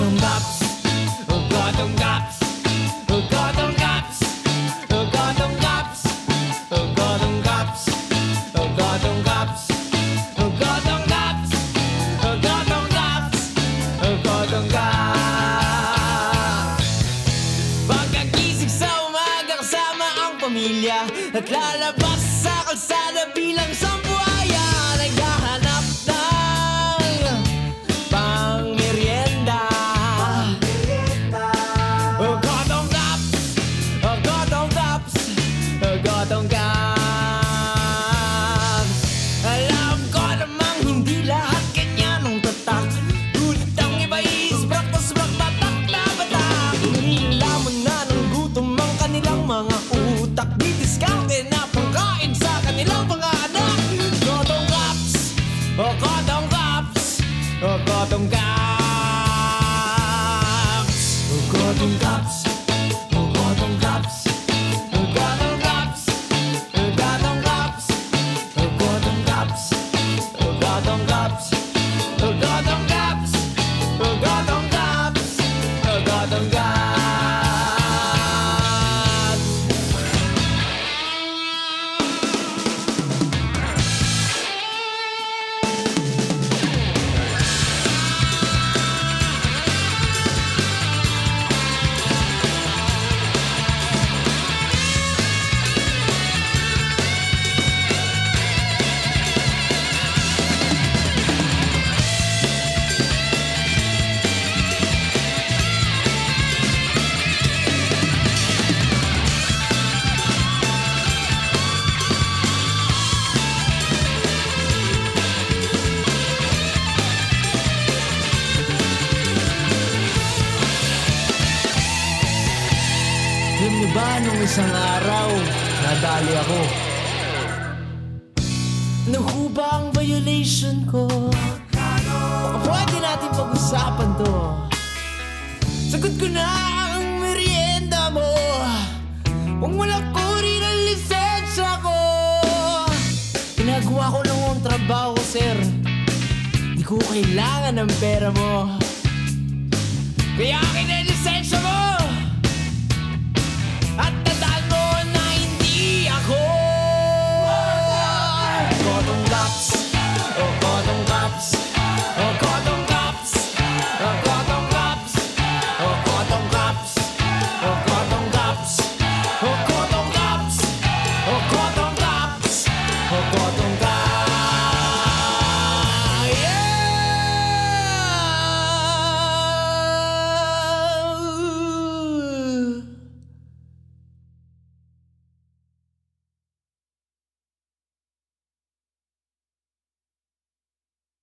gaps, ugotong gaps, ugotong gaps, ugotong gaps, ugotong gaps, ugotong gaps, ugotong gaps, ugotong gaps, ugotong gaps. Pagkagising sa umaga kasama ang pamilya at lalabas sa kalsada bilang sambuaya, naghahanap ng pang-merienda. Ugotong gaps, ugotong gaps, ugotong gaps. Alam ko namang hindi lahat ganyan ang tatak, ngunit ang iba is brak-tas-brak, batak na batak. Inilaman na ng gutom ang kanilang mga utak, didiskarte na pangkain sa kanilang mga anak. Ugotong gaps, ugotong gaps, ugotong gaps, ugotong gaps, ugotong gaps, ugotong gaps, ugotong gaps, ugotong gaps, ugotong gaps, ugotong gaps, ugotong gaps, ugotong gaps. Alam niyo ba, nung isang araw, nadali ako. Ano ho ba ang violation ko? Baka pwede natin pag-usapan to. Sagot ko na ang merienda mo. Huwag mo lang kunin ang lisensya ko. Ginagawa ko lang ang trabaho, sir. Di ko kailangan ng pera mo. Kaya akin ang lisensya mo.